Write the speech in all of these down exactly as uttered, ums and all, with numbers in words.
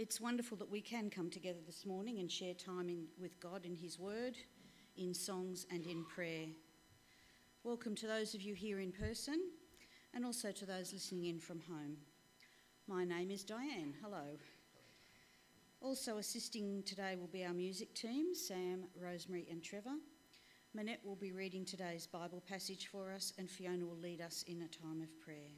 it's wonderful that we can come together this morning and share time in, with God in His Word, in songs and in prayer. Welcome to those of you here in person and also to those listening in from home. My name is Diane. Hello. Also assisting today will be our music team, Sam, Rosemary and Trevor. Manette will be reading today's Bible passage for us and Fiona will lead us in a time of prayer.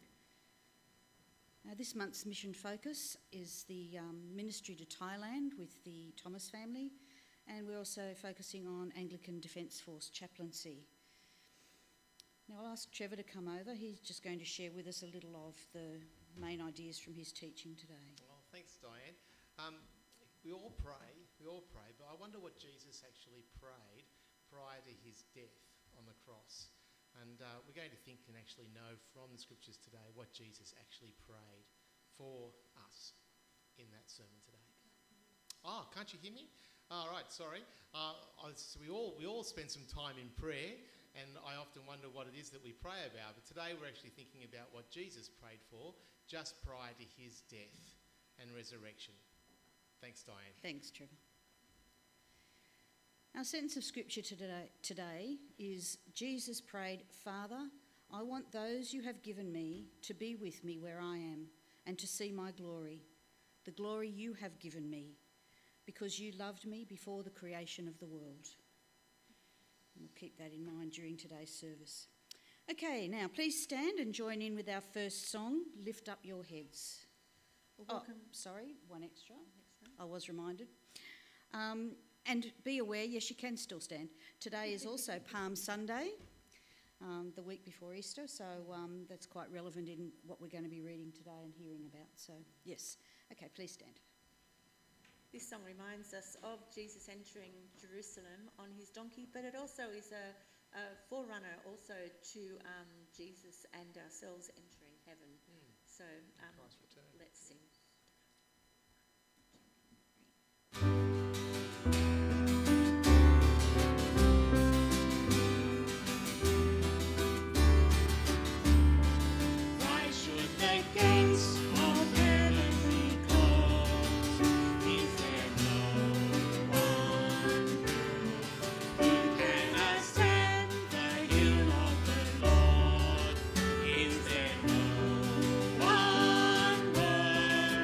Now, this month's mission focus is the um, ministry to Thailand with the Thomas family, and we're also focusing on Anglican Defence Force chaplaincy. Now I'll ask Trevor to come over. He's just going to share with us a little of the main ideas from his teaching today. Well, thanks, Diane. Um, we all pray, we all pray, but I wonder what Jesus actually prayed prior to his death on the cross. And uh, we're going to think and actually know from the scriptures today what Jesus actually prayed for us in that sermon today. Oh, can't you hear me? All right, sorry. Uh, so we all we all spend some time in prayer, and I often wonder what it is that we pray about. But today we're actually thinking about what Jesus prayed for just prior to his death and resurrection. Thanks, Diane. Thanks, Trevor. Our sentence of scripture today, today is Jesus prayed, "Father, I want those you have given me to be with me where I am and to see my glory, the glory you have given me, because you loved me before the creation of the world." And we'll keep that in mind during today's service. Okay, now please stand and join in with our first song, Lift Up Your Heads. Well, oh, welcome. sorry, one extra. I was reminded. Um, And be aware, yes, you can still stand. Today is also Palm Sunday, um, the week before Easter, so um, that's quite relevant in what we're going to be reading today and hearing about. So, yes. Okay, please stand. This song reminds us of Jesus entering Jerusalem on his donkey, but it also is a, a forerunner also to um, Jesus and ourselves entering heaven. Mm. So um, let's sing. Is there no one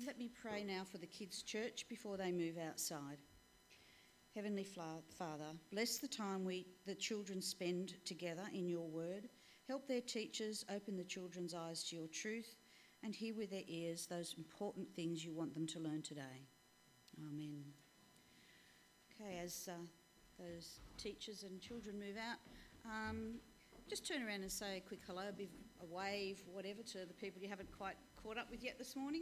let me pray now for the kids' church before they move outside. Heavenly Father, bless the time we, the children spend together in your word. Help their teachers open the children's eyes to your truth and hear with their ears those important things you want them to learn today. Amen. Okay, as uh, those teachers and children move out, um, just turn around and say a quick hello, a wave, whatever, to the people you haven't quite caught up with yet this morning.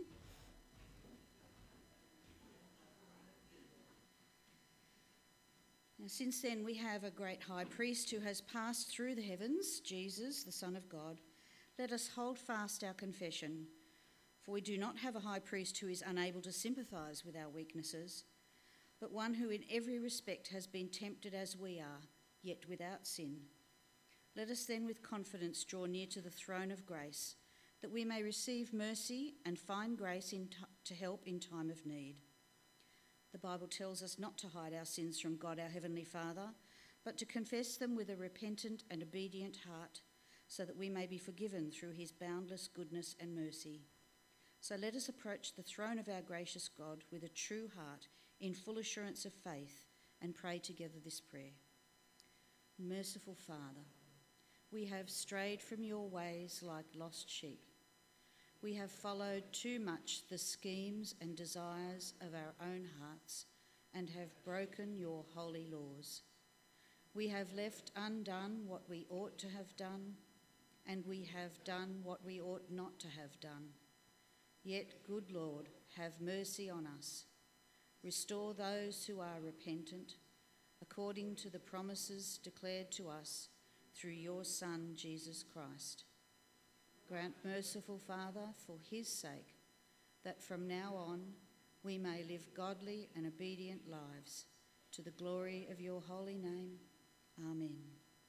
Now, since then, we have a great high priest who has passed through the heavens, Jesus, the Son of God. Let us hold fast our confession, for we do not have a high priest who is unable to sympathise with our weaknesses, but one who in every respect has been tempted as we are, yet without sin. Let us then with confidence draw near to the throne of grace, that we may receive mercy and find grace in t- to help in time of need. The Bible tells us not to hide our sins from God, our Heavenly Father, but to confess them with a repentant and obedient heart, so that we may be forgiven through his boundless goodness and mercy. So let us approach the throne of our gracious God with a true heart, in full assurance of faith, and pray together this prayer. Merciful Father, we have strayed from your ways like lost sheep. We have followed too much the schemes and desires of our own hearts and have broken your holy laws. We have left undone what we ought to have done, and we have done what we ought not to have done. Yet, good Lord, have mercy on us. Restore those who are repentant, according to the promises declared to us through your Son, Jesus Christ. Grant, merciful Father, for his sake, that from now on we may live godly and obedient lives, to the glory of your holy name. Amen.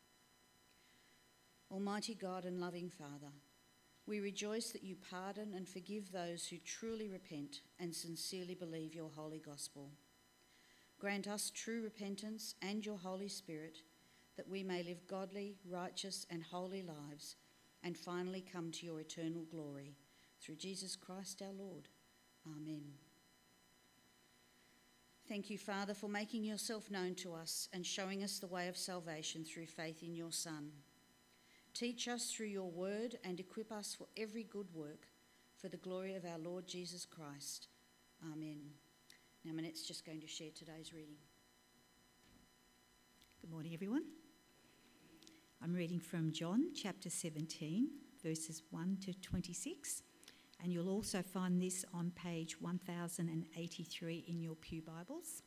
Almighty God and loving Father, we rejoice that you pardon and forgive those who truly repent and sincerely believe your holy gospel. Grant us true repentance and your Holy Spirit, that we may live godly, righteous and holy lives, and finally come to your eternal glory. Through Jesus Christ our Lord. Amen. Thank you, Father, for making yourself known to us and showing us the way of salvation through faith in your Son. Teach us through your word and equip us for every good work, for the glory of our Lord Jesus Christ. Amen. Now, Manette's just going to share today's reading. Good morning, everyone. I'm reading from John chapter seventeen, verses one to twenty-six, and you'll also find this on page one thousand eighty-three in your Pew Bibles.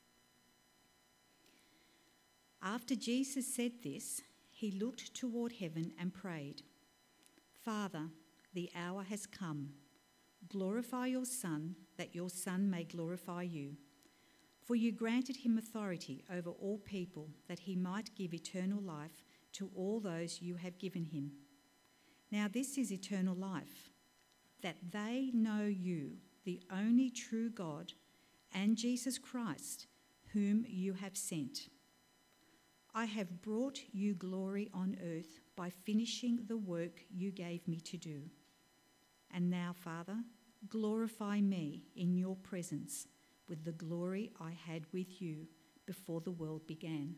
After Jesus said this, he looked toward heaven and prayed, "Father, the hour has come. Glorify your Son, that your Son may glorify you. For you granted him authority over all people, that he might give eternal life to all those you have given him. Now this is eternal life, that they know you, the only true God, and Jesus Christ, whom you have sent. I have brought you glory on earth by finishing the work you gave me to do. And now, Father, glorify me in your presence with the glory I had with you before the world began.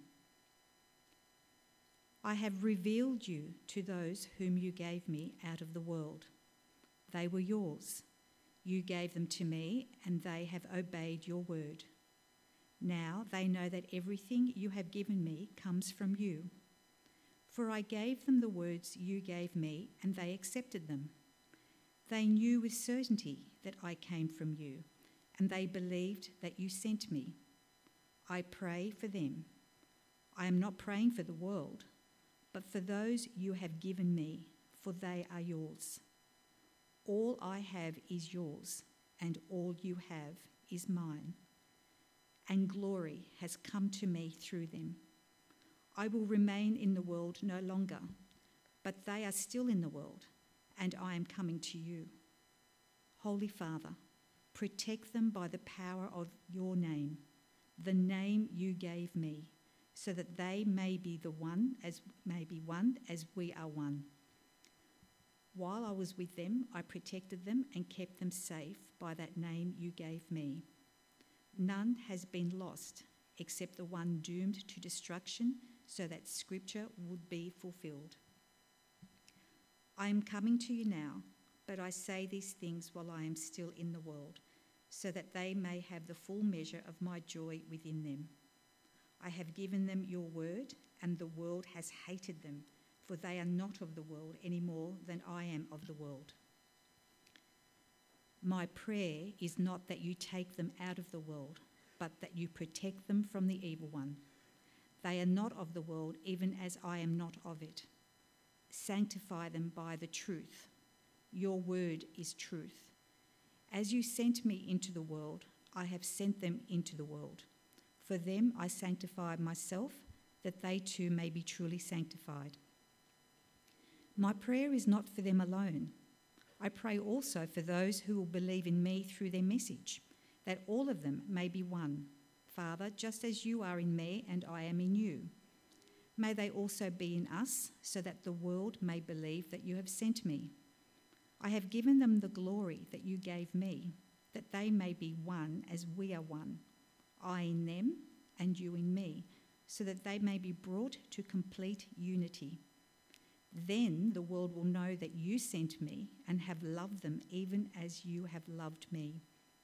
I have revealed you to those whom you gave me out of the world. They were yours. You gave them to me, and they have obeyed your word. Now they know that everything you have given me comes from you. For I gave them the words you gave me, and they accepted them. They knew with certainty that I came from you, and they believed that you sent me. I pray for them. I am not praying for the world, but for those you have given me, for they are yours. All I have is yours, and all you have is mine. And glory has come to me through them. I will remain in the world no longer, but they are still in the world, and I am coming to you. Holy Father, protect them by the power of your name, the name you gave me, so that they may be the one as may be one as we are one. While I was with them, I protected them and kept them safe by that name you gave me. None has been lost except the one doomed to destruction, so that Scripture would be fulfilled. I am coming to you now, but I say these things while I am still in the world, so that they may have the full measure of my joy within them. I have given them your word, and the world has hated them, for they are not of the world any more than I am of the world. My prayer is not that you take them out of the world, but that you protect them from the evil one. They are not of the world, even as I am not of it. Sanctify them by the truth. Your word is truth. As you sent me into the world, I have sent them into the world. For them I sanctify myself, that they too may be truly sanctified. My prayer is not for them alone. I pray also for those who will believe in me through their message, that all of them may be one. Father, just as you are in me and I am in you. May they also be in us, so that the world may believe that you have sent me. I have given them the glory that you gave me, that they may be one as we are one, I in them and you in me, so that they may be brought to complete unity. Then the world will know that you sent me and have loved them even as you have loved me.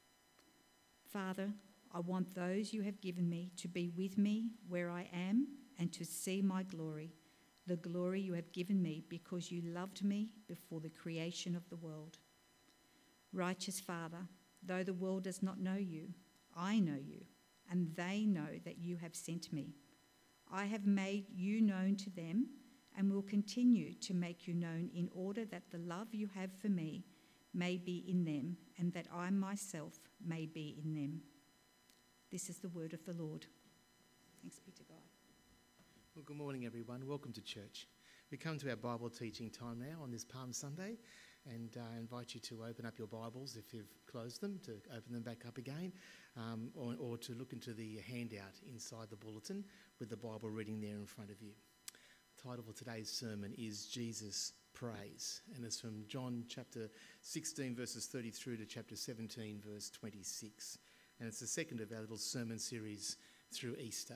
Father, I want those you have given me to be with me where I am and to see my glory, the glory you have given me because you loved me before the creation of the world. Righteous Father, though the world does not know you, I know you, and they know that you have sent me. I have made you known to them and will continue to make you known in order that the love you have for me may be in them and that I myself may be in them. This is the word of the Lord. Thanks be to God. Well, good morning, everyone. Welcome to church. We come to our Bible teaching time now on this Palm Sunday, and I uh, invite you to open up your Bibles if you've closed them, to open them back up again, um, or, or to look into the handout inside the bulletin with the Bible reading there in front of you. The title for today's sermon is Jesus Prays, and it's from John chapter sixteen, verses thirty through to chapter seventeen, verse twenty-six. And it's the second of our little sermon series through Easter.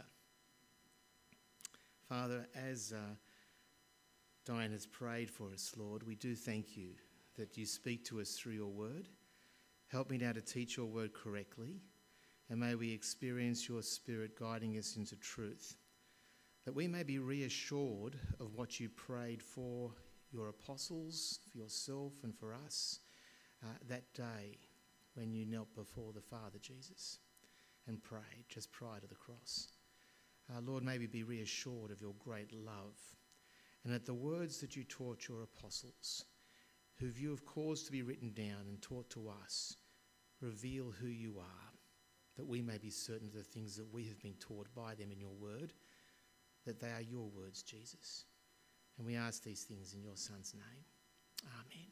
Father, as uh, Diane has prayed for us, Lord, we do thank you that you speak to us through your word. Help me now to teach your word correctly, and may we experience your Spirit guiding us into truth, that we may be reassured of what you prayed for your apostles, for yourself and for us uh, that day when you knelt before the Father, Jesus, and prayed just prior to the cross. Uh, Lord, may we be reassured of your great love, and that the words that you taught your apostles, who you have caused to be written down and taught to us, reveal who you are, that we may be certain of the things that we have been taught by them in your word, that they are your words, Jesus. And we ask these things in your Son's name. Amen.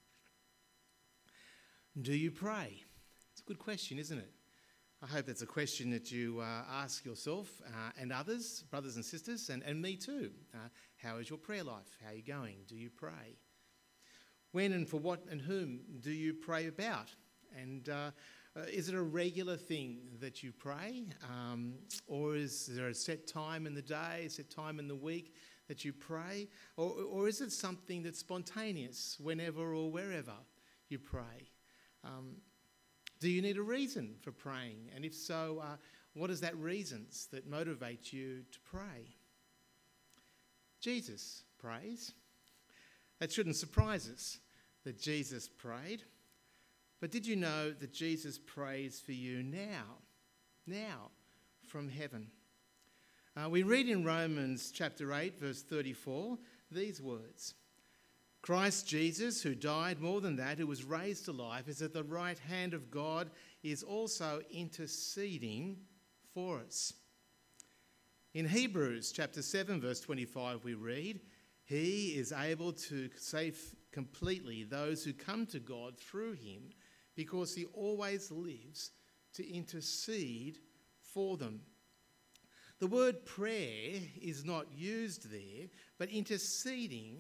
Do you pray? It's a good question, isn't it? I hope that's a question that you uh, ask yourself uh, and others, brothers and sisters, and, and me too. Uh, how is your prayer life? How are you going? Do you pray? When and for what and whom do you pray about? And uh, uh, is it a regular thing that you pray? Um, or is there a set time in the day, a set time in the week that you pray? Or, or is it something that's spontaneous whenever or wherever you pray? Um, Do you need a reason for praying? And if so, uh, what is that reasons that motivate you to pray? Jesus prays. That shouldn't surprise us that Jesus prayed. But did you know that Jesus prays for you now? Now, from heaven. Uh, we read in Romans chapter eight, verse thirty-four, these words. Christ Jesus, who died, more than that, who was raised to life, is at the right hand of God, is also interceding for us. In Hebrews chapter seven, verse twenty-five, we read, He is able to save completely those who come to God through him, because he always lives to intercede for them. The word prayer is not used there, but interceding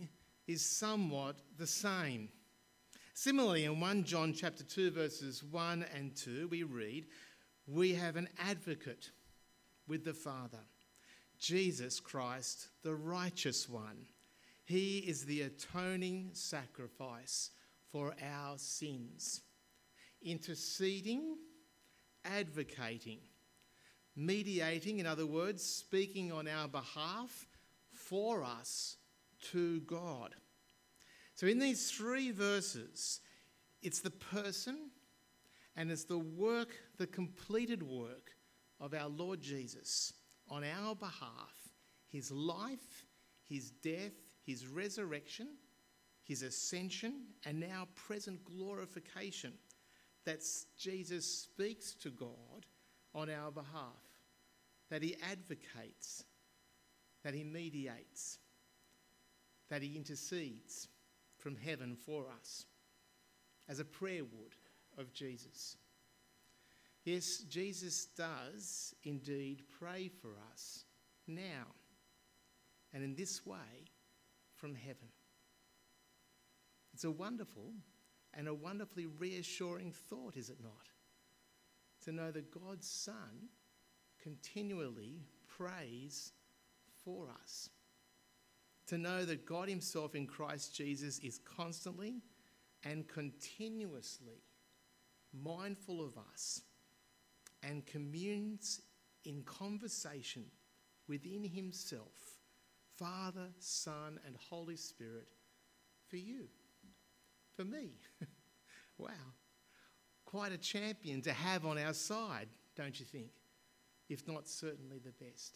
is somewhat the same. Similarly, in First John chapter two, verses one and two, we read, "We have an advocate with the Father, Jesus Christ, the righteous one. He is the atoning sacrifice for our sins, interceding, advocating, mediating, in other words, speaking on our behalf for us to God." So in these three verses, it's the person and it's the work, the completed work of our Lord Jesus on our behalf, his life, his death, his resurrection, his ascension, and now present glorification, that Jesus speaks to God on our behalf, that he advocates, that he mediates, that he intercedes from heaven for us, as a prayer would of Jesus. Yes, Jesus does indeed pray for us now, and in this way from heaven. It's a wonderful and a wonderfully reassuring thought, is it not? To know that God's Son continually prays for us. To know that God himself in Christ Jesus is constantly and continuously mindful of us and communes in conversation within himself, Father, Son, and Holy Spirit, for you, for me. Wow. Quite a champion to have on our side, don't you think? If not certainly the best.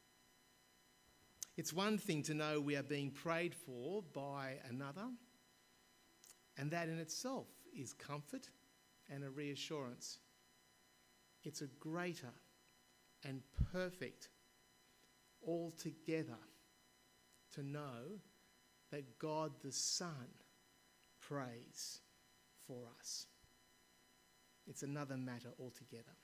It's one thing to know we are being prayed for by another, and that in itself is comfort and a reassurance. It's a greater and perfect altogether to know that God the Son prays for us. It's another matter altogether.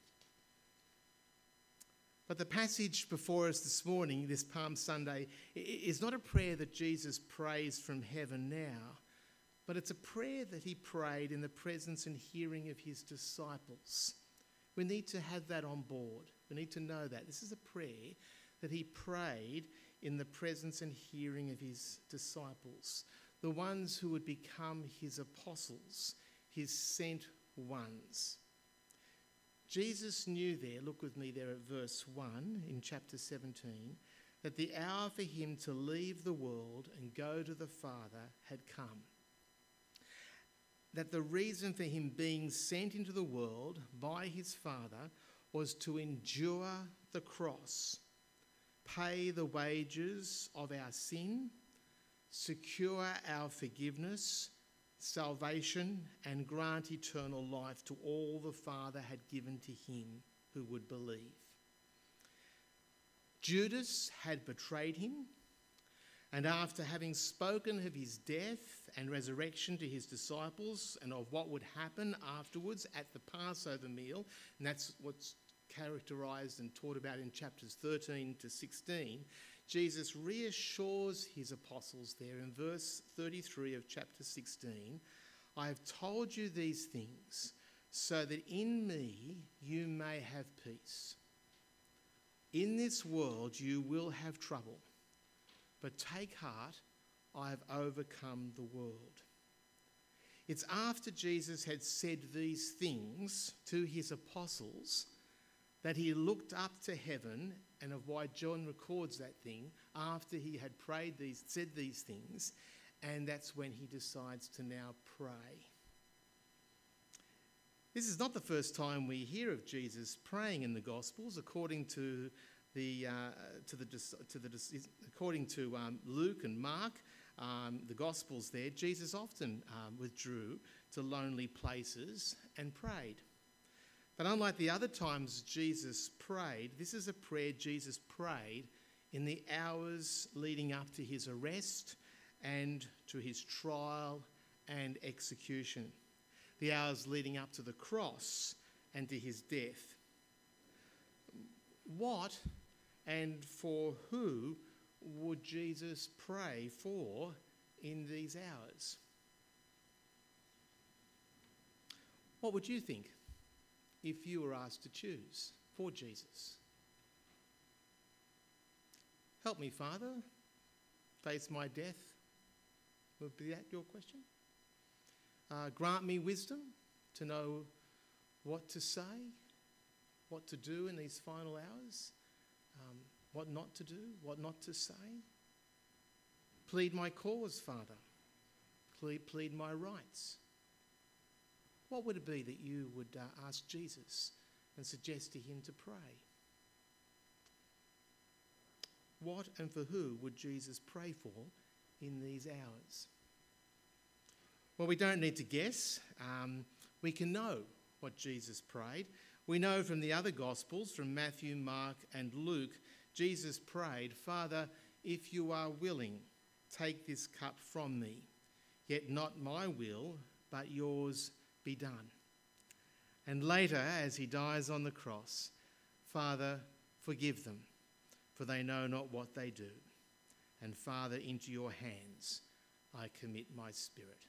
But the passage before us this morning, this Palm Sunday, is not a prayer that Jesus prays from heaven now, but it's a prayer that he prayed in the presence and hearing of his disciples. We need to have that on board. We need to know that. This is a prayer that he prayed in the presence and hearing of his disciples, the ones who would become his apostles, his sent ones. Jesus knew there, look with me there at verse one in chapter seventeen, that the hour for him to leave the world and go to the Father had come. That the reason for him being sent into the world by his Father was to endure the cross, pay the wages of our sin, secure our forgiveness, salvation, and grant eternal life to all the Father had given to him who would believe. Judas had betrayed him, and after having spoken of his death and resurrection to his disciples and of what would happen afterwards at the Passover meal, and that's what's characterised and taught about in chapters thirteen to sixteen, Jesus reassures his apostles there in verse thirty-three of chapter sixteen, "I have told you these things so that in me you may have peace. In this world you will have trouble, but take heart, I have overcome the world." It's after Jesus had said these things to his apostles that he looked up to heaven, and of why John records that thing, after he had prayed these, said these things, and that's when he decides to now pray. This is not the first time we hear of Jesus praying in the Gospels. According to the uh, to the to the according to um, Luke and Mark, um, the Gospels there, Jesus often um, withdrew to lonely places and prayed. But unlike the other times Jesus prayed, this is a prayer Jesus prayed in the hours leading up to his arrest and to his trial and execution, the hours leading up to the cross and to his death. What and for who would Jesus pray for in these hours? What would you think if you were asked to choose for Jesus? Help me, Father, face my death. Would be that your question? Uh, grant me wisdom to know what to say, what to do in these final hours, um, what not to do, what not to say. Plead my cause, Father. Plead, plead my rights. What would it be that you would uh, ask Jesus and suggest to him to pray? What and for who would Jesus pray for in these hours? Well, we don't need to guess. Um, we can know what Jesus prayed. We know from the other Gospels, from Matthew, Mark and Luke, Jesus prayed, Father, if you are willing, take this cup from me, yet not my will, but yours be done. And later, as he dies on the cross, Father, forgive them, for they know not what they do. And Father, into your hands I commit my spirit.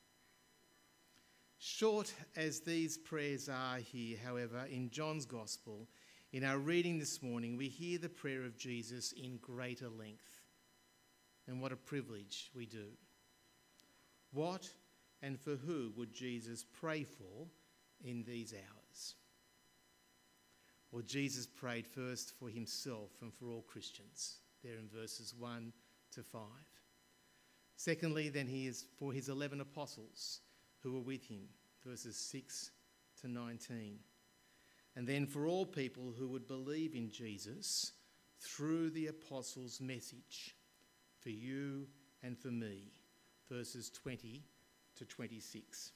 Short as these prayers are here, however, in John's Gospel, in our reading this morning, we hear the prayer of Jesus in greater length. And what a privilege we do. What and for who would Jesus pray for in these hours? Well, Jesus prayed first for himself and for all Christians, there in verses one to five. Secondly, then he is for his eleven apostles who were with him, verses six to nineteen. And then for all people who would believe in Jesus through the apostles' message, for you and for me, verses twenty to twenty-six.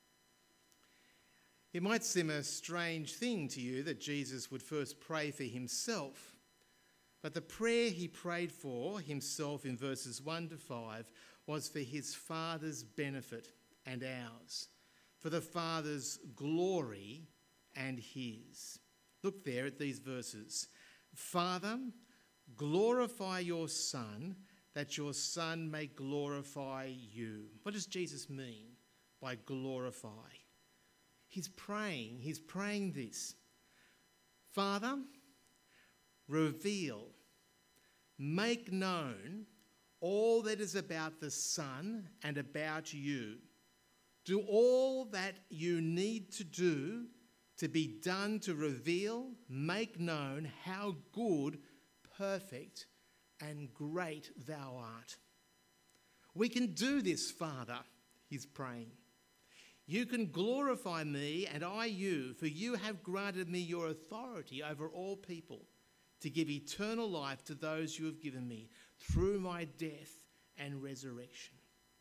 It might seem a strange thing to you that Jesus would first pray for himself, but the prayer he prayed for himself in verses one to five was for his Father's benefit and ours, for the Father's glory and his. Look there at these verses. Father, glorify your Son, that your Son may glorify you. What does Jesus mean by glorify? He's praying, he's praying this. Father, reveal, make known all that is about the Son and about you. Do all that you need to do to be done to reveal, make known how good, perfect, and great thou art. We can do this, Father, he's praying. You can glorify me and I you, for you have granted me your authority over all people to give eternal life to those you have given me through my death and resurrection.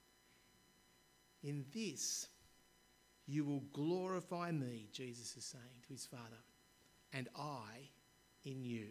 In this you will glorify me, Jesus is saying to his Father, and I in you.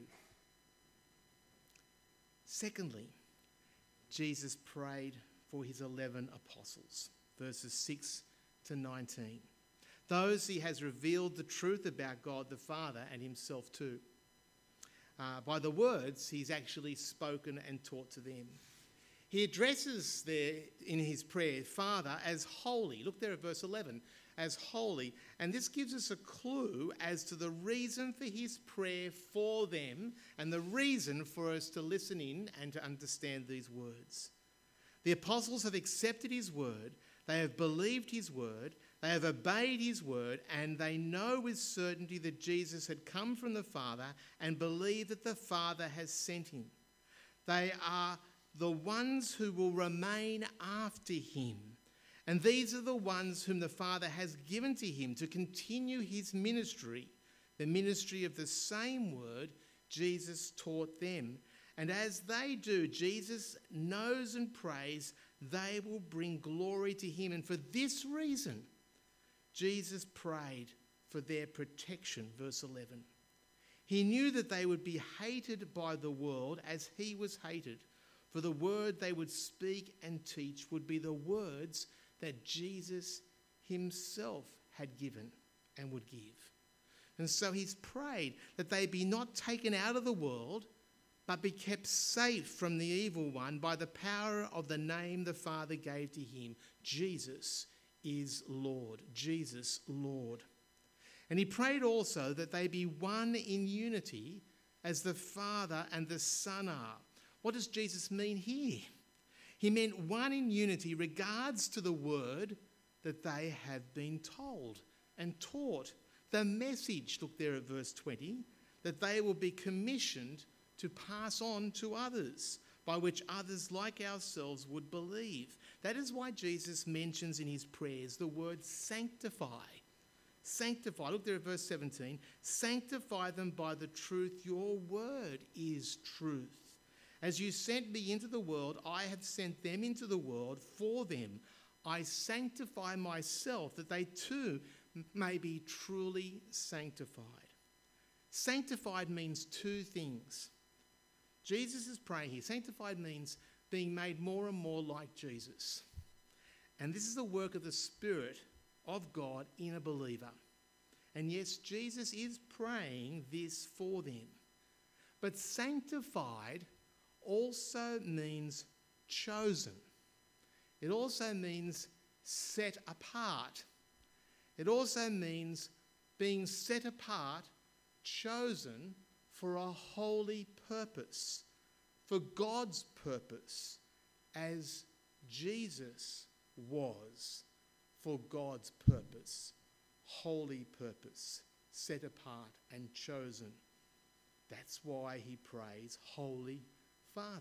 Secondly, Jesus prayed for his eleven apostles, verses six to nineteen. Those he has revealed the truth about God the Father and himself too. Uh, by the words he's actually spoken and taught to them. He addresses there in his prayer, Father, as holy. Look there at verse eleven, as holy. And this gives us a clue as to the reason for his prayer for them and the reason for us to listen in and to understand these words. The apostles have accepted his word. They have believed his word, they have obeyed his word, and they know with certainty that Jesus had come from the Father and believe that the Father has sent him. They are the ones who will remain after him. And these are the ones whom the Father has given to him to continue his ministry, the ministry of the same word Jesus taught them. And as they do, Jesus knows and prays they will bring glory to him. And for this reason, Jesus prayed for their protection, verse eleven. He knew that they would be hated by the world as he was hated, for the word they would speak and teach would be the words that Jesus himself had given and would give. And so he's prayed that they be not taken out of the world, but be kept safe from the evil one by the power of the name the Father gave to him. Jesus is Lord. Jesus, Lord. And he prayed also that they be one in unity as the Father and the Son are. What does Jesus mean here? He meant one in unity regards to the word that they have been told and taught. The message, look there at verse twenty, that they will be commissioned to pass on to others, by which others like ourselves would believe. That is why Jesus mentions in his prayers the word sanctify. Sanctify, look there at verse seventeen. Sanctify them by the truth. Your word is truth. As you sent me into the world, I have sent them into the world. For them I sanctify myself, that they too may be truly sanctified. Sanctified means two things. Jesus is praying here. Sanctified means being made more and more like Jesus. And this is the work of the Spirit of God in a believer. And yes, Jesus is praying this for them. But sanctified also means chosen. It also means set apart. It also means being set apart, chosen for a holy purpose, for God's purpose, as Jesus was for God's purpose, holy purpose, set apart and chosen. That's why he prays, Holy Father.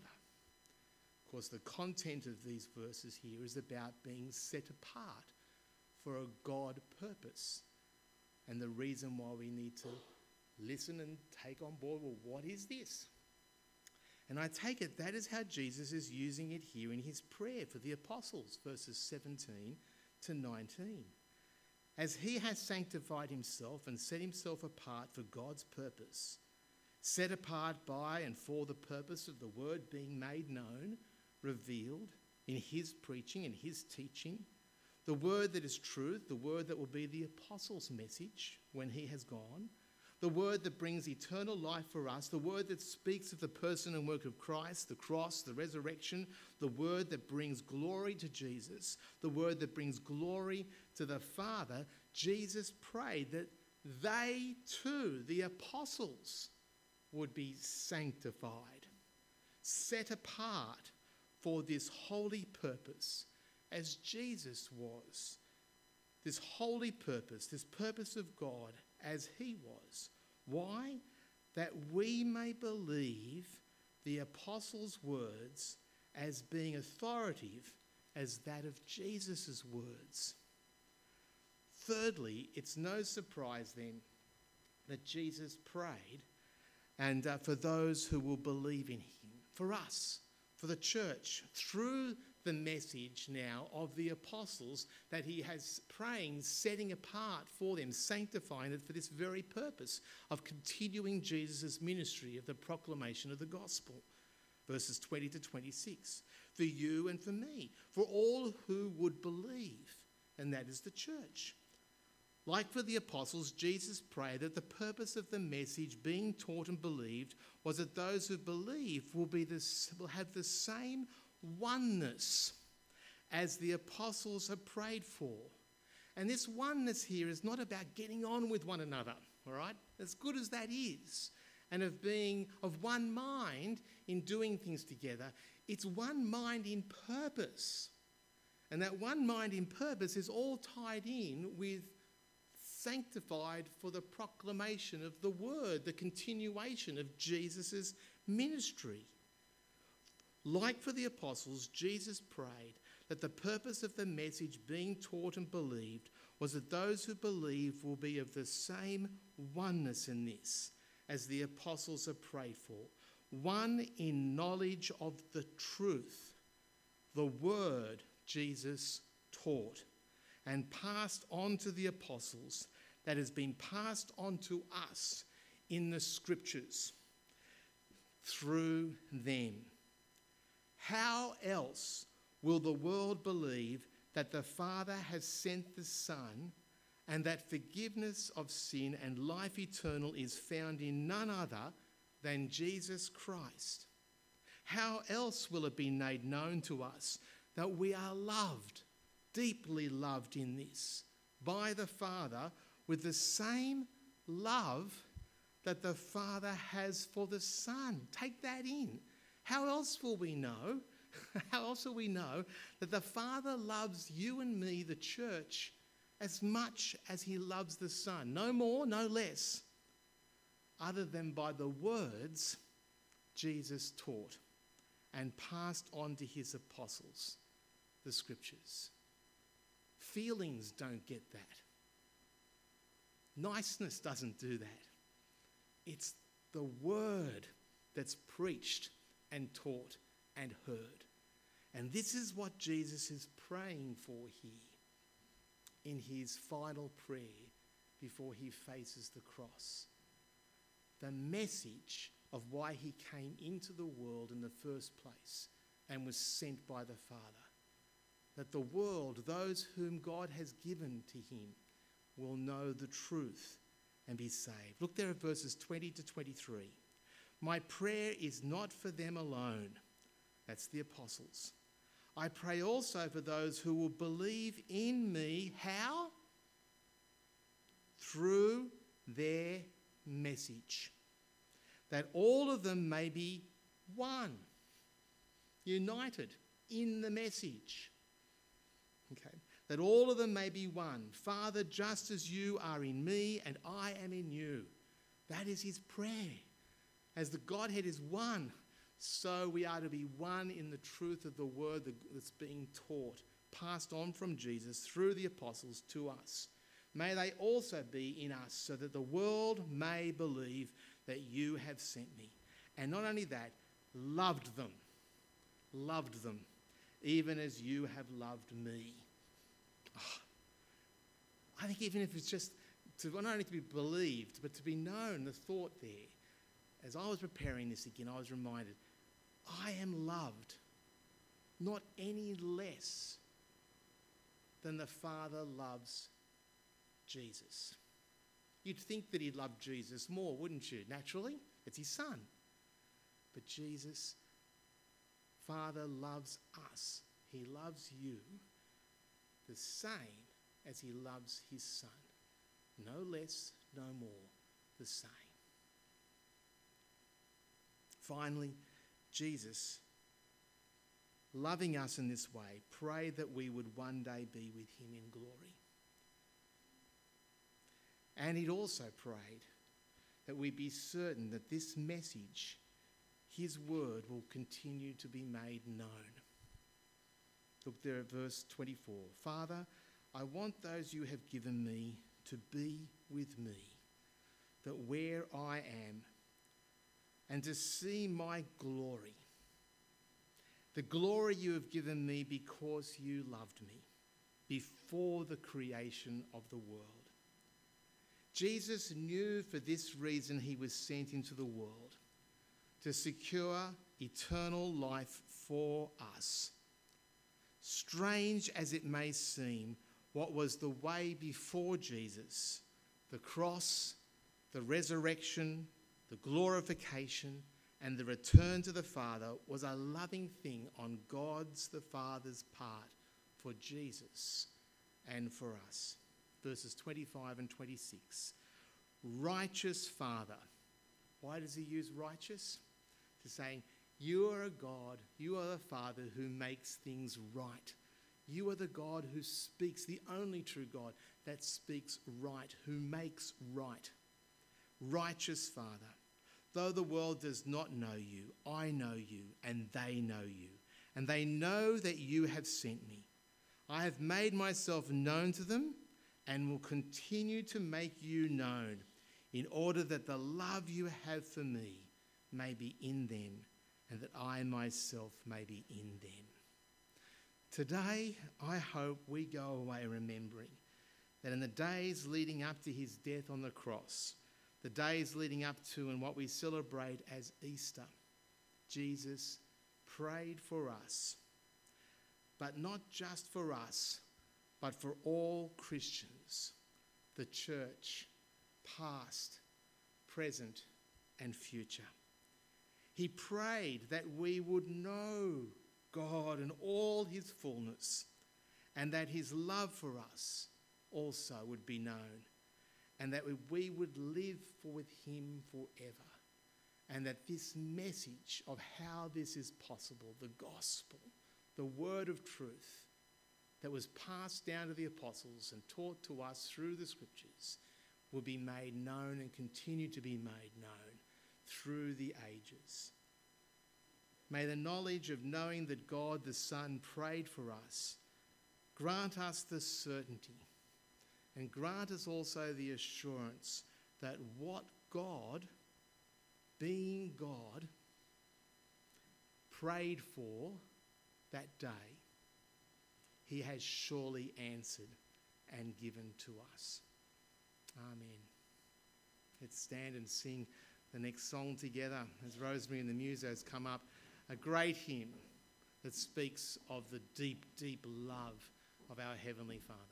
Of course, the content of these verses here is about being set apart for a God purpose. And the reason why we need to listen and take on board, well, what is this? And I take it that is how Jesus is using it here in his prayer for the apostles, verses seventeen to nineteen. As he has sanctified himself and set himself apart for God's purpose, set apart by and for the purpose of the word being made known, revealed in his preaching and his teaching, the word that is truth, the word that will be the apostles' message when he has gone, the word that brings eternal life for us, the word that speaks of the person and work of Christ, the cross, the resurrection, the word that brings glory to Jesus, the word that brings glory to the Father. Jesus prayed that they too, the apostles, would be sanctified, set apart for this holy purpose, as Jesus was. This holy purpose, this purpose of God as he was. Why? That we may believe the apostles' words as being authoritative as that of Jesus' words. Thirdly, it's no surprise then that Jesus prayed and uh, for those who will believe in him, for us, for the church, through the message now of the apostles that he has praying, setting apart for them, sanctifying it for this very purpose of continuing Jesus' ministry of the proclamation of the gospel. Verses twenty to twenty-six. For you and for me, for all who would believe, and that is the church. Like for the apostles, Jesus prayed that the purpose of the message being taught and believed was that those who believe will, be this, will have the same oneness as the apostles have prayed for. And this oneness here is not about getting on with one another, all right? As good as that is, and of being of one mind in doing things together, it's one mind in purpose. And that one mind in purpose is all tied in with sanctified for the proclamation of the word, the continuation of Jesus' ministry. Like for the apostles, Jesus prayed that the purpose of the message being taught and believed was that those who believe will be of the same oneness in this as the apostles have prayed for. One in knowledge of the truth, the word Jesus taught and passed on to the apostles, that has been passed on to us in the scriptures through them. How else will the world believe that the Father has sent the Son and that forgiveness of sin and life eternal is found in none other than Jesus Christ? How else will it be made known to us that we are loved, deeply loved in this, by the Father with the same love that the Father has for the Son? Take that in. How else will we know? How else will we know that the Father loves you and me, the church, as much as he loves the Son? No more, no less, other than by the words Jesus taught and passed on to his apostles, the scriptures. Feelings don't get that. Niceness doesn't do that. It's the word that's preached and taught and heard. And this is what Jesus is praying for here in his final prayer before he faces the cross. The message of why he came into the world in the first place and was sent by the Father. That the world, those whom God has given to him, will know the truth and be saved. Look there at verses twenty to twenty-three. My prayer is not for them alone. That's the apostles. I pray also for those who will believe in me. How? Through their message. That all of them may be one, united in the message. Okay. That all of them may be one. Father, just as you are in me and I am in you. That is his prayer. As the Godhead is one, so we are to be one in the truth of the word that's being taught, passed on from Jesus through the apostles to us. May they also be in us, so that the world may believe that you have sent me. And not only that, loved them, loved them, even as you have loved me. Oh, I think even if it's just to not only to be believed, but to be known, the thought there, as I was preparing this again, I was reminded, I am loved not any less than the Father loves Jesus. You'd think that he'd love Jesus more, wouldn't you? Naturally, it's his Son. But Jesus, Father loves us. He loves you the same as he loves his Son. No less, no more, the same. Finally, Jesus, loving us in this way, prayed that we would one day be with him in glory. And he'd also prayed that we be certain that this message, his word, will continue to be made known. Look there at verse twenty-four. Father, I want those you have given me to be with me, that where I am, and to see my glory, the glory you have given me because you loved me before the creation of the world. Jesus knew for this reason he was sent into the world, to secure eternal life for us. Strange as it may seem, what was the way before Jesus, the cross, the resurrection, the glorification, and the return to the Father, was a loving thing on God's the Father's part for Jesus and for us. Verses twenty-five and twenty-six. Righteous Father. Why does he use righteous? To saying, you are a God, you are the Father who makes things right. You are the God who speaks, the only true God that speaks right, who makes right. Righteous Father, though the world does not know you, I know you, and they know you, and they know that you have sent me. I have made myself known to them and will continue to make you known, in order that the love you have for me may be in them, and that I myself may be in them. Today, I hope we go away remembering that in the days leading up to his death on the cross, the days leading up to and what we celebrate as Easter, Jesus prayed for us, but not just for us, but for all Christians, the church, past, present, and future. He prayed that we would know God and all his fullness, and that his love for us also would be known, and that we would live with him forever. And that this message of how this is possible, the gospel, the word of truth that was passed down to the apostles and taught to us through the scriptures, will be made known and continue to be made known through the ages. May the knowledge of knowing that God the Son prayed for us grant us the certainty, and grant us also the assurance that what God, being God, prayed for that day, he has surely answered and given to us. Amen. Let's stand and sing the next song together as Rosemary and the musos come up. A great hymn that speaks of the deep, deep love of our Heavenly Father.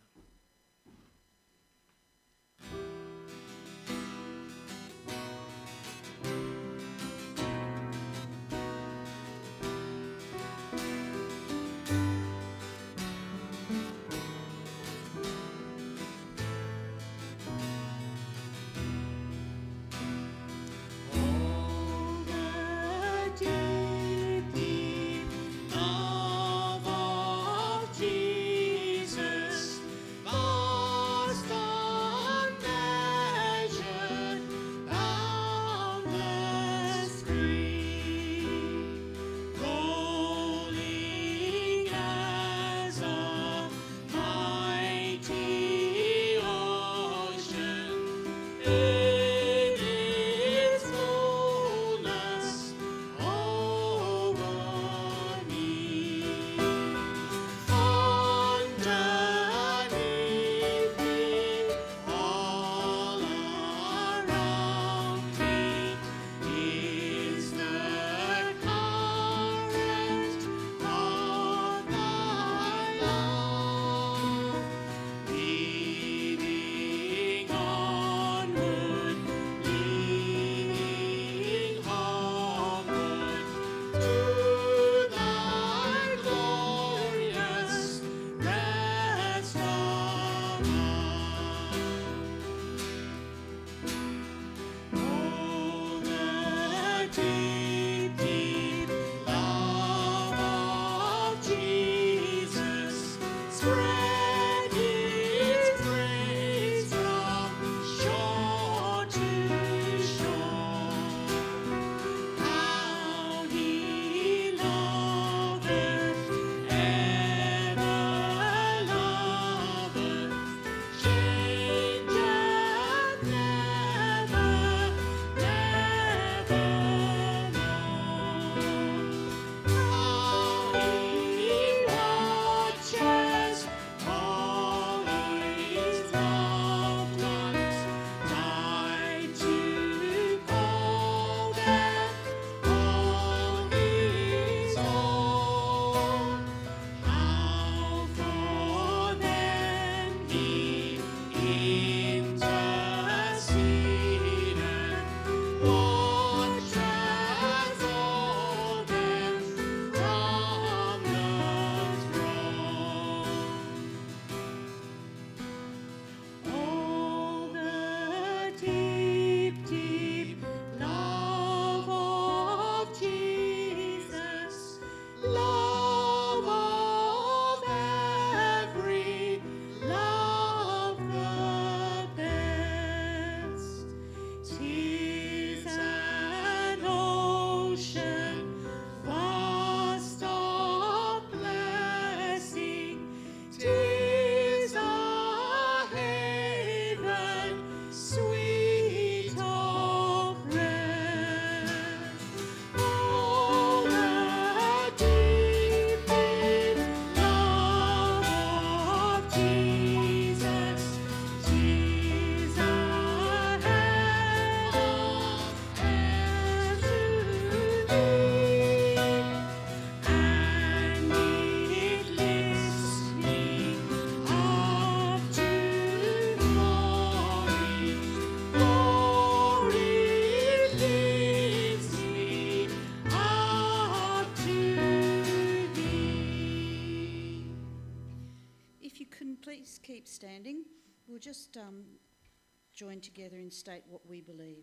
We'll just um, join together and state what we believe.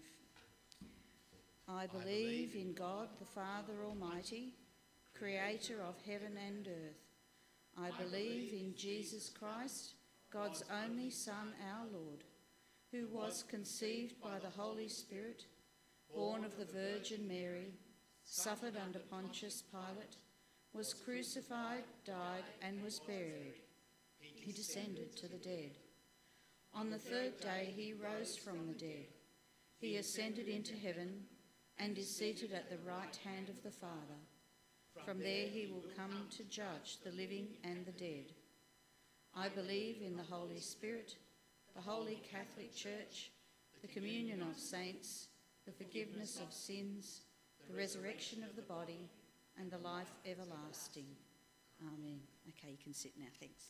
I believe in God the Father Almighty, creator of heaven and earth. I believe in Jesus Christ, God's only Son, our Lord, who was conceived by the Holy Spirit, born of the Virgin Mary, suffered under Pontius Pilate, was crucified, died, and was buried. He descended to the dead. On the third day he rose from the dead. He ascended into heaven and is seated at the right hand of the Father. From there he will come to judge the living and the dead. I believe in the Holy Spirit, the Holy Catholic Church, the communion of saints, the forgiveness of sins, the resurrection of the body, and the life everlasting. Amen. Okay, you can sit now. Thanks.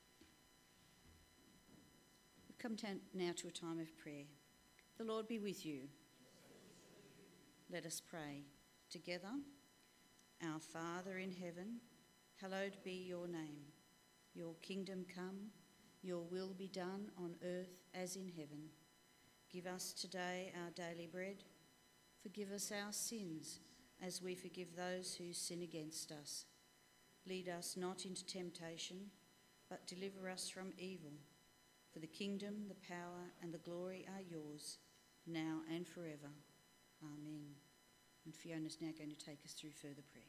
We've come to now to a time of prayer. The Lord be with you. Let us pray together. Our Father in heaven, hallowed be your name. Your kingdom come, your will be done on earth as in heaven. Give us today our daily bread. Forgive us our sins as we forgive those who sin against us. Lead us not into temptation, but deliver us from evil. For the kingdom, the power, and the glory are yours, now and forever. Amen. And Fiona's now going to take us through further prayer.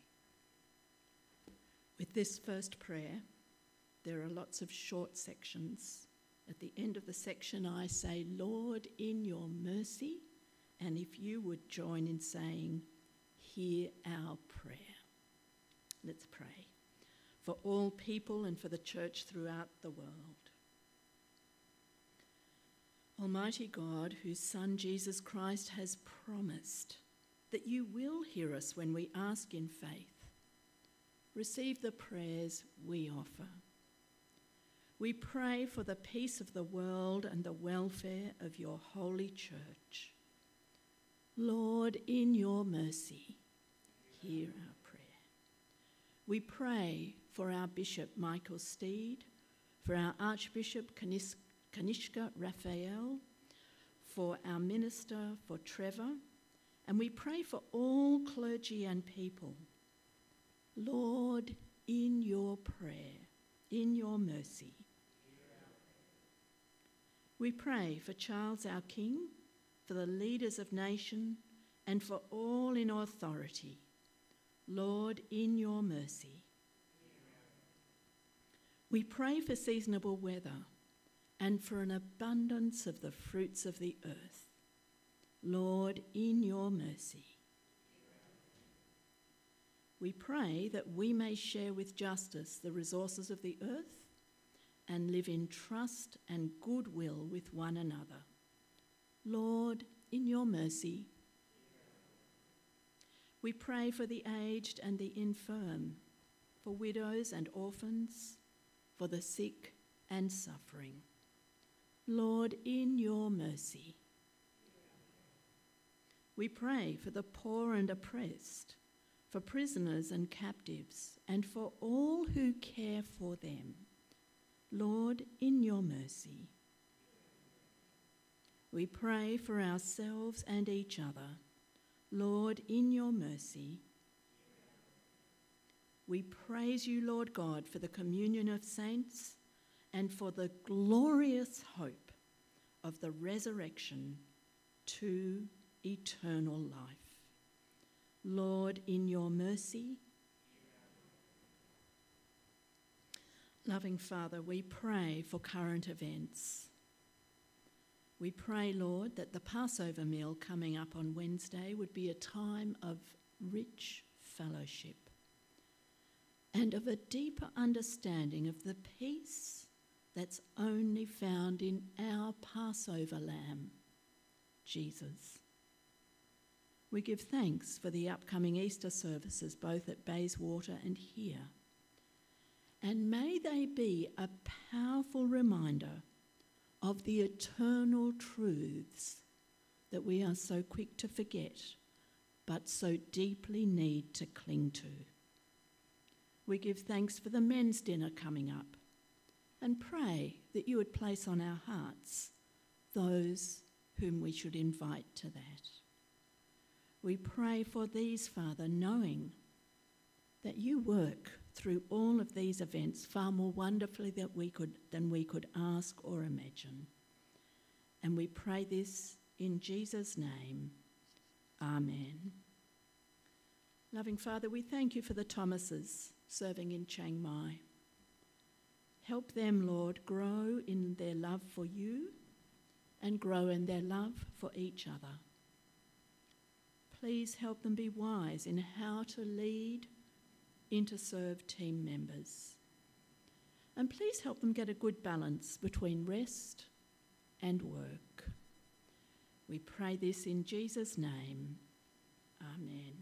With this first prayer, there are lots of short sections. At the end of the section, I say, Lord, in your mercy, and if you would join in saying, hear our prayer. Let's pray for all people and for the church throughout the world. Almighty God, whose Son Jesus Christ has promised that you will hear us when we ask in faith, receive the prayers we offer. We pray for the peace of the world and the welfare of your holy church. Lord, in your mercy, hear our prayer. We pray for our Bishop Michael Steed, for our Archbishop Kanis- Kanishka Raphael, for our minister, for Trevor, and we pray for all clergy and people. Lord, in your prayer, in your mercy. We pray for Charles our King, for the leaders of nation, and for all in authority. Lord, in your mercy. We pray for seasonable weather and for an abundance of the fruits of the earth. Lord, in your mercy. We pray that we may share with justice the resources of the earth and live in trust and goodwill with one another. Lord, in your mercy. We pray for the aged and the infirm, for widows and orphans, for the sick and suffering. Lord, in your mercy. We pray for the poor and oppressed, for prisoners and captives, and for all who care for them. Lord, in your mercy. We pray for ourselves and each other. Lord, in your mercy. We praise you, Lord God, for the communion of saints and for the glorious hope of the resurrection to eternal life. Lord, in your mercy. Loving Father, we pray for current events. We pray, Lord, that the Passover meal coming up on Wednesday would be a time of rich fellowship and of a deeper understanding of the peace that's only found in our Passover lamb, Jesus. We give thanks for the upcoming Easter services both at Bayswater and here. And may they be a powerful reminder of the eternal truths that we are so quick to forget, but so deeply need to cling to. We give thanks for the men's dinner coming up, and pray that you would place on our hearts those whom we should invite to that. We pray for these, Father, knowing that you work through all of these events far more wonderfully that we could, than we could ask or imagine. And we pray this in Jesus' name. Amen. Loving Father, we thank you for the Thomases serving in Chiang Mai. Help them, Lord, grow in their love for you and grow in their love for each other. Please help them be wise in how to lead, interserve team members. And please help them get a good balance between rest and work. We pray this in Jesus' name. Amen.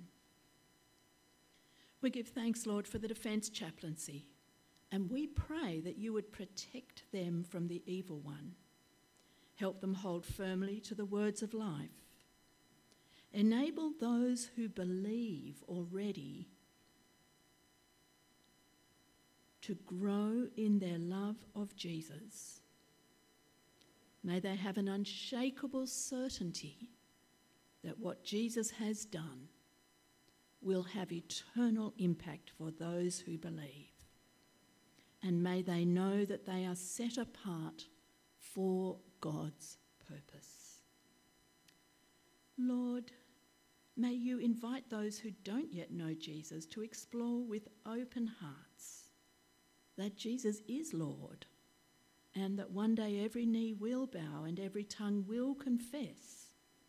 We give thanks, Lord, for the Defence Chaplaincy, and we pray that you would protect them from the evil one. Help them hold firmly to the words of life. Enable those who believe already to grow in their love of Jesus. May they have an unshakable certainty that what Jesus has done will have eternal impact for those who believe. And may they know that they are set apart for God's purpose. Lord, may you invite those who don't yet know Jesus to explore with open hearts that Jesus is Lord, and that one day every knee will bow and every tongue will confess.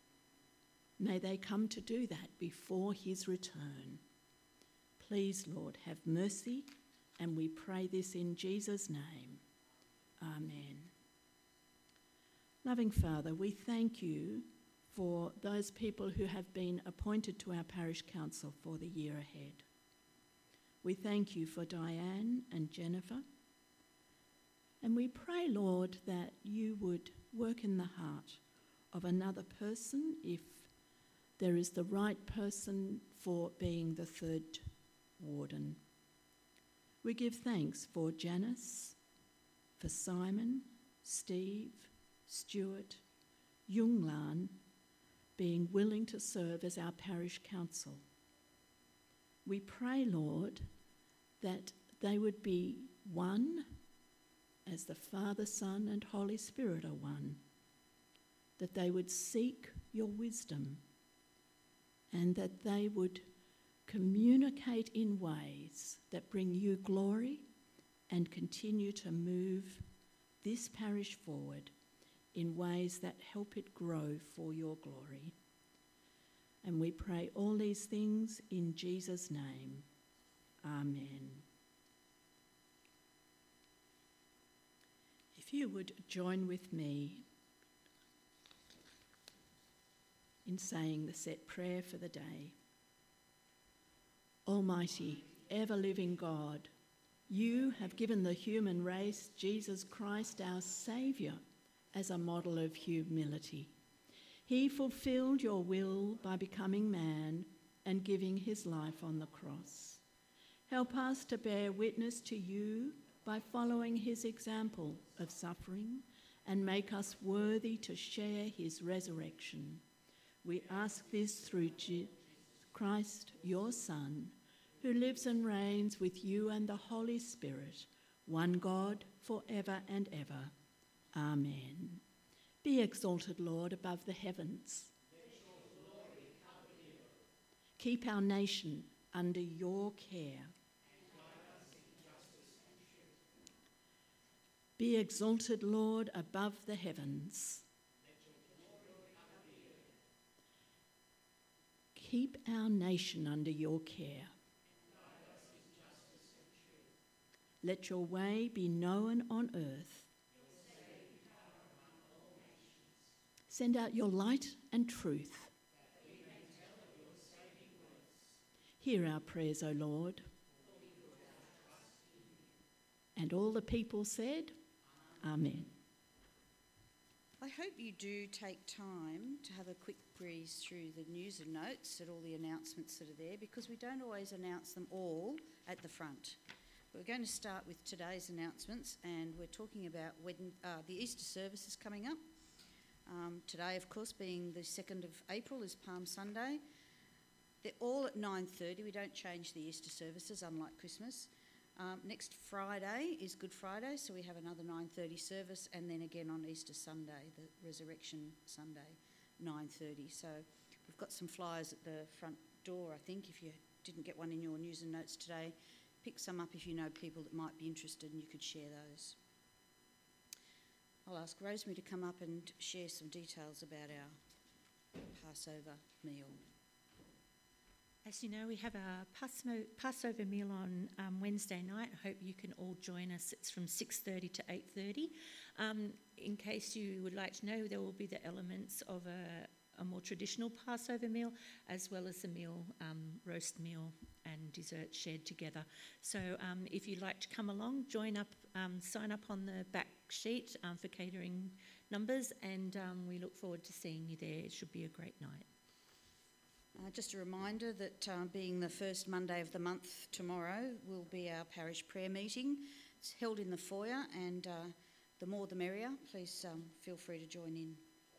May they come to do that before his return. Please, Lord, have mercy, and we pray this in Jesus' name. Amen. Loving Father, we thank you for those people who have been appointed to our parish council for the year ahead. We thank you for Diane and Jennifer. And we pray, Lord, that you would work in the heart of another person if there is the right person for being the third warden. We give thanks for Janice, for Simon, Steve, Stuart, Junglan being willing to serve as our parish council. We pray, Lord, that they would be one as the Father, Son, and Holy Spirit are one, that they would seek your wisdom, and that they would communicate in ways that bring you glory and continue to move this parish forward in ways that help it grow for your glory. And we pray all these things in Jesus' name. Amen. If you would join with me in saying the set prayer for the day. Almighty, ever-living God, you have given the human race Jesus Christ, our Saviour, as a model of humility. He fulfilled your will by becoming man and giving his life on the cross. Help us to bear witness to you by following his example of suffering, and make us worthy to share his resurrection. We ask this through Jesus Christ, your Son, who lives and reigns with you and the Holy Spirit, one God, forever and ever. Amen. Be exalted, Lord, above the heavens. Keep our nation under your care. Be exalted, Lord, above the heavens. Keep our nation under your care. Let your way be known on earth. Send out your light and truth. Hear our prayers, O Lord. And all the people said, Amen. I hope you do take time to have a quick breeze through the news and notes at all the announcements that are there, because we don't always announce them all at the front. We're going to start with today's announcements, and we're talking about Wed- uh, the Easter services coming up. Um, today, of course, being the second of April, is Palm Sunday. They're all at nine thirty. We don't change the Easter services, unlike Christmas. Um, next Friday is Good Friday, so we have another nine thirty service, and then again on Easter Sunday, the Resurrection Sunday, nine thirty. So we've got some flyers at the front door, I think. If you didn't get one in your news and notes today, pick some up if you know people that might be interested, and you could share those. I'll ask Rosemary to come up and share some details about our Passover meal. As you know, we have a Pasmo- Passover meal on um, Wednesday night. I hope you can all join us. It's from six thirty to eight thirty. Um, in case you would like to know, there will be the elements of a, a more traditional Passover meal, as well as a meal, um, roast meal and dessert shared together. So um, if you'd like to come along, join up, um, sign up on the back sheet um, for catering numbers, and um, we look forward to seeing you there. It should be a great night. Uh, just a reminder that uh, being the first Monday of the month tomorrow will be our parish prayer meeting. It's held in the foyer, and uh, the more the merrier. Please um, feel free to join in.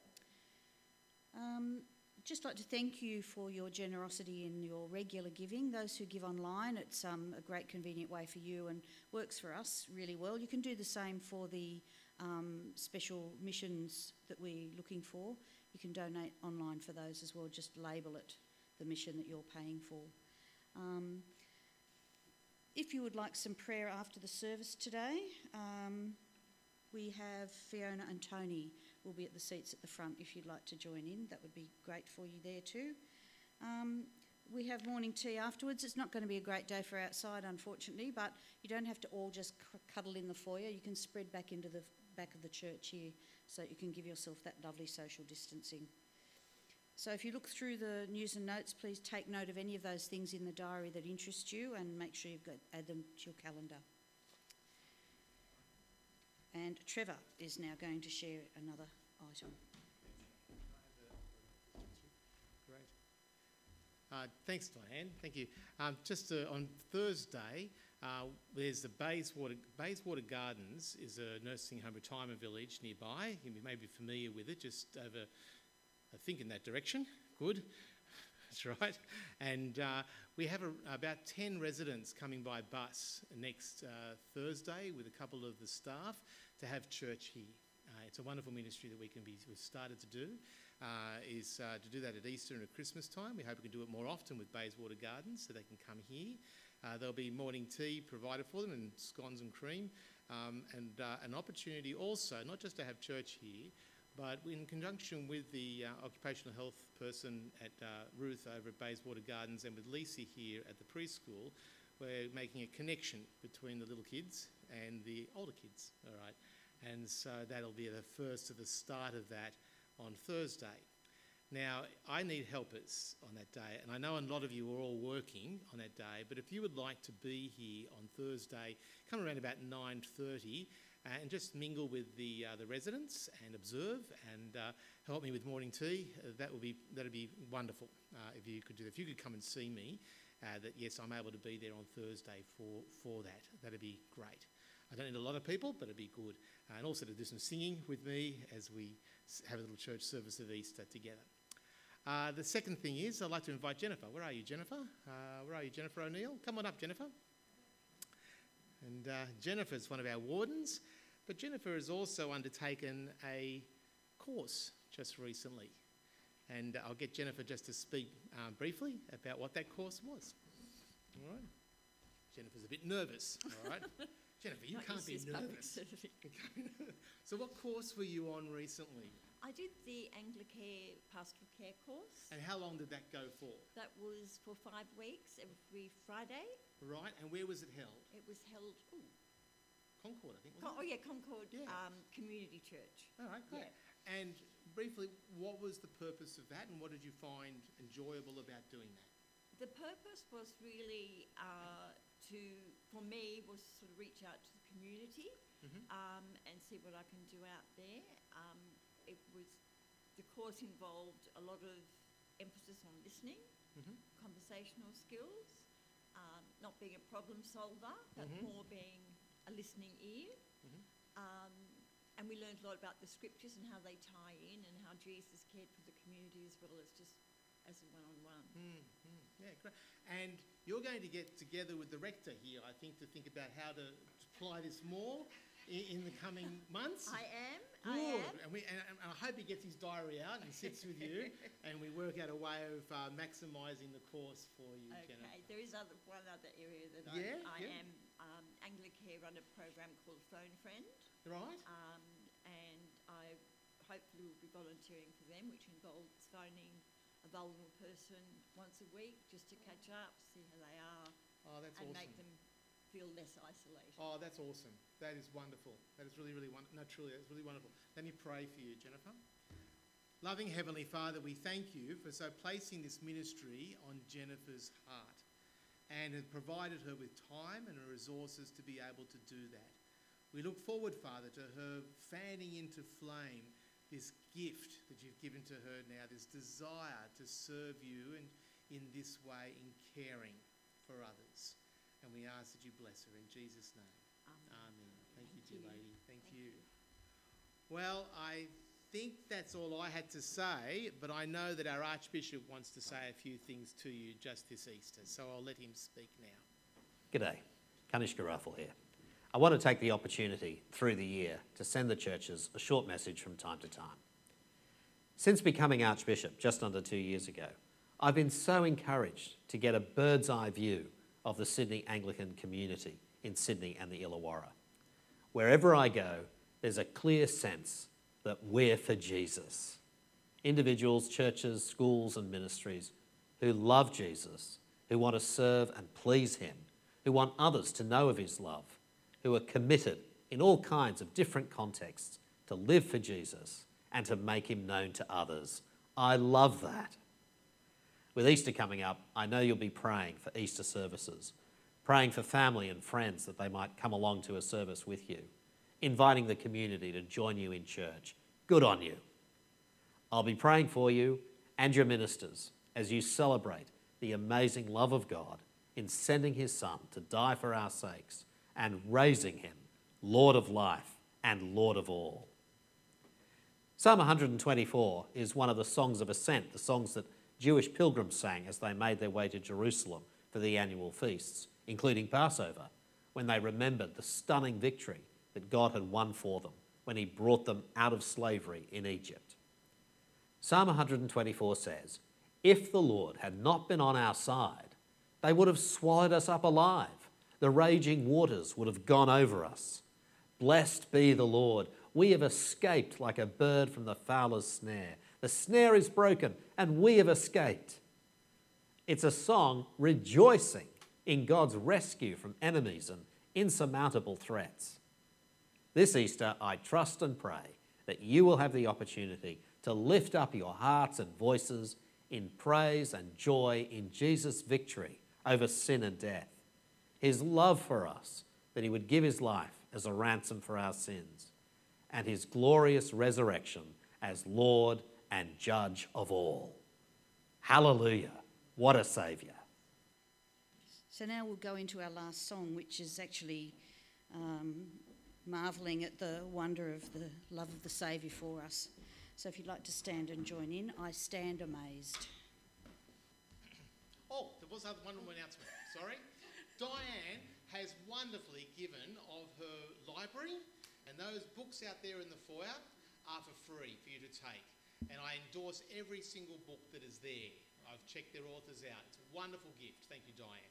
Um, just like to thank you for your generosity in your regular giving. Those who give online, it's um, a great convenient way for you and works for us really well. You can do the same for the um, special missions that we're looking for. You can donate online for those as well. Just label it the mission that you're paying for. Um, if you would like some prayer after the service today, um, we have Fiona and Tony will be at the seats at the front if you'd like to join in. That would be great for you there too. Um, we have morning tea afterwards. It's not going to be a great day for outside, unfortunately, but you don't have to all just c- cuddle in the foyer. You can spread back into the back of the church here so that you can give yourself that lovely social distancing. So if you look through the news and notes, please take note of any of those things in the diary that interest you and make sure you've got add them to your calendar. And Trevor is now going to share another item. Great. Uh, thanks, Diane. Thank you. Um, just uh, on Thursday, uh, there's the Bayswater, Bayswater Gardens is a nursing home retirement village nearby. You may be familiar with it, just over, I think, in that direction. Good. That's right. And uh, we have a, about ten residents coming by bus next uh, Thursday with a couple of the staff to have church here. Uh, it's a wonderful ministry that we can be, we've started to do, uh, is uh, to do that at Easter and at Christmas time. We hope we can do it more often with Bayswater Gardens so they can come here. Uh, there'll be morning tea provided for them and scones and cream, um, and uh, an opportunity also not just to have church here, but in conjunction with the uh, occupational health person at uh, Ruth over at Bayswater Gardens and with Lisa here at the preschool, we're making a connection between the little kids and the older kids, all right? And so that'll be the first of the start of that on Thursday. Now, I need helpers on that day, and I know a lot of you are all working on that day, but if you would like to be here on Thursday, come around about nine thirty uh, and just mingle with the uh, the residents and observe and uh, help me with morning tea. Uh, that would be that'd be wonderful uh, if you could do that. If you could come and see me, uh, that yes, I'm able to be there on Thursday for, for that. That'd be great. I don't need a lot of people, but it'd be good. Uh, and also to do some singing with me as we have a little church service of Easter together. Uh, the second thing is I'd like to invite Jennifer. Where are you, Jennifer? Uh, where are you, Jennifer O'Neill? Come on up, Jennifer. And uh, Jennifer's one of our wardens, but Jennifer has also undertaken a course just recently. And I'll get Jennifer just to speak um, briefly about what that course was. All right. Jennifer's a bit nervous, all right? Jennifer, you can't be nervous. So what course were you on recently? I did the Anglicare Pastoral Care course. And how long did that go for? That was for five weeks, every Friday. Right, and where was it held? It was held, ooh, Concord, I think, Con- wasn't oh yeah, Concord Yeah. um, Community Church. it? All right, great. Yeah. And briefly, what was the purpose of that and what did you find enjoyable about doing that? The purpose was really uh, to, for me, was sort of reach out to the community Mhm. um, and see what I can do out there. Um, it was, the course involved a lot of emphasis on listening, Mhm. conversational skills, um, not being a problem solver, but Mhm. more being a listening ear. Mhm. Um, and we learned a lot about the scriptures and how they tie in and how Jesus cared for the community as well as just as a one-on-one. Mm, mm, yeah, great. And you're going to get together with the rector here, I think, to think about how to apply this more in, in the coming months. I am, Good. I am. And, we, and, and I hope he gets his diary out and sits with you and we work out a way of uh, maximising the course for you, Okay, Jennifer. there is other, one other area that Yeah, I, I yeah. am. Um, Anglicare run a program called Phone Friend, Right? um, and I hopefully will be volunteering for them, which involves phoning a vulnerable person once a week just to catch up, see how they are, Oh, that's and awesome. make them feel less isolated. Oh, that's awesome. That is wonderful. That is really, really wonderful. No, truly, that's really wonderful. Let me pray for you, Jennifer. Loving Heavenly Father, we thank you for so placing this ministry on Jennifer's heart and have provided her with time and resources to be able to do that. We look forward, Father, to her fanning into flame this gift that you've given to her now, this desire to serve you and in this way in caring for others. And we ask that you bless her in Jesus' name. Amen. Amen. Thank, Thank you, dear you. lady. Thank, Thank you. you. Well, I think that's all I had to say, but I know that our Archbishop wants to say a few things to you just this Easter, so I'll let him speak now. G'day, Kanishka Ruffle here. I want to take the opportunity through the year to send the churches a short message from time to time. Since becoming Archbishop just under two years ago, I've been so encouraged to get a bird's eye view of the Sydney Anglican community in Sydney and the Illawarra. Wherever I go, there's a clear sense that we're for Jesus. Individuals, churches, schools and ministries who love Jesus, who want to serve and please him, who want others to know of his love, who are committed in all kinds of different contexts to live for Jesus and to make him known to others. I love that. With Easter coming up, I know you'll be praying for Easter services, praying for family and friends that they might come along to a service with you, inviting the community to join you in church. Good on you. I'll be praying for you and your ministers as you celebrate the amazing love of God in sending his Son to die for our sakes and raising him Lord of life and Lord of all. Psalm one hundred twenty-four is one of the songs of ascent, the songs that Jewish pilgrims sang as they made their way to Jerusalem for the annual feasts, including Passover, when they remembered the stunning victory that God had won for them when he brought them out of slavery in Egypt. Psalm one hundred twenty-four says, "If the Lord had not been on our side, they would have swallowed us up alive. The raging waters would have gone over us. Blessed be the Lord. We have escaped like a bird from the fowler's snare. The snare is broken and we have escaped." It's a song rejoicing in God's rescue from enemies and insurmountable threats. This Easter, I trust and pray that you will have the opportunity to lift up your hearts and voices in praise and joy in Jesus' victory over sin and death, his love for us, that he would give his life as a ransom for our sins, and his glorious resurrection as Lord and Judge of all. Hallelujah. What a Saviour. So now we'll go into our last song, which is actually um, marvelling at the wonder of the love of the Saviour for us. So if you'd like to stand and join in, I stand amazed. Oh, there was other one more announcement. Sorry. Diane has wonderfully given of her library, and those books out there in the foyer are for free for you to take. And I endorse every single book that is there. I've checked their authors out. It's a wonderful gift. Thank you, Diane.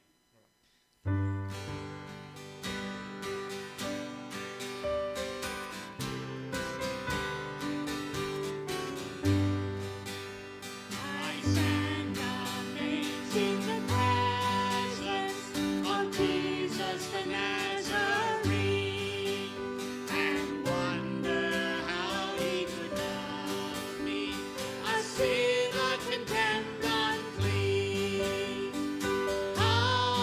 Condemned, unclean. How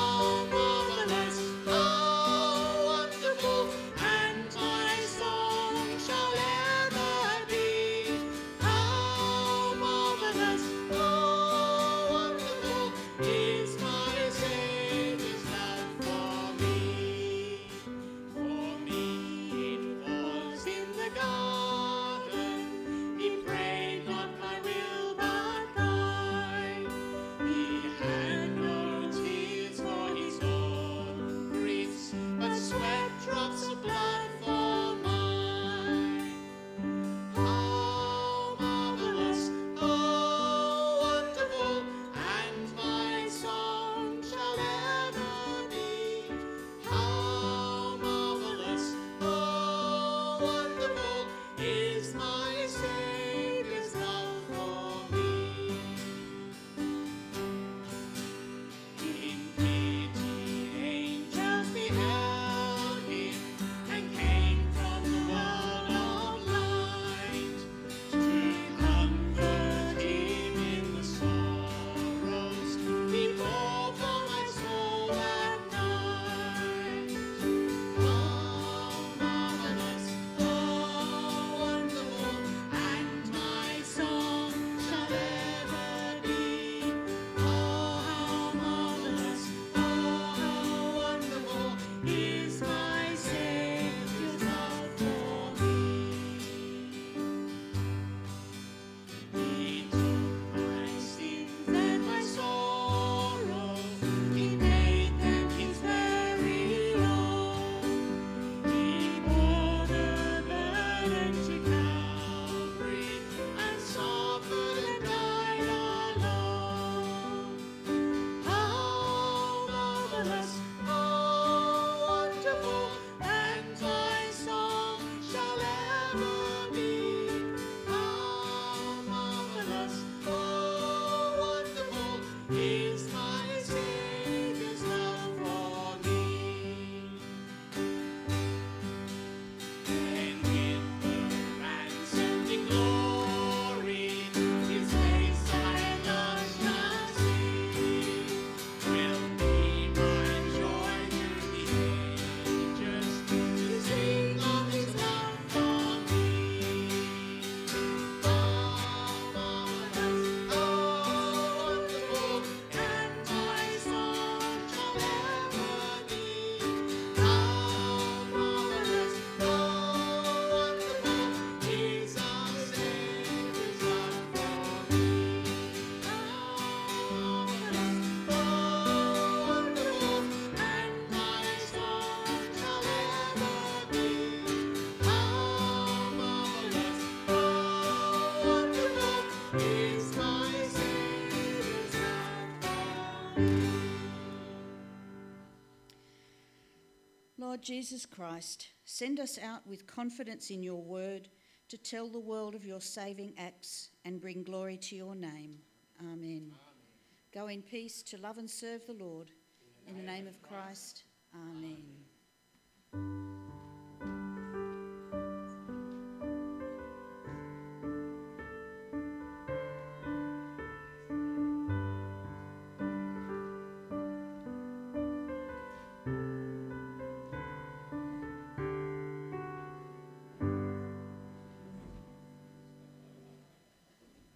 Lord Jesus Christ, send us out with confidence in your word to tell the world of your saving acts and bring glory to your name. Amen. Amen. Go in peace to love and serve the Lord. In the name of Christ. Amen.